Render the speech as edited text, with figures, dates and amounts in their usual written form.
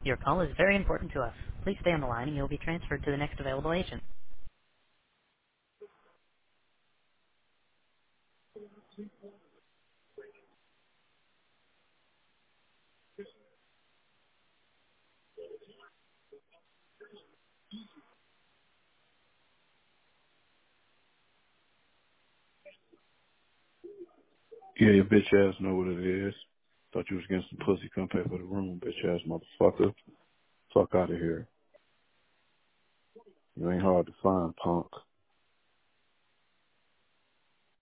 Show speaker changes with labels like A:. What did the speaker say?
A: Your call is very important to us. Please stay on the line and you'll be transferred to the next available agent.
B: Yeah, your bitch ass know what it is. Thought you was getting some pussy, come pay for the room, bitch ass motherfucker. Fuck out of here. You ain't hard to find, punk.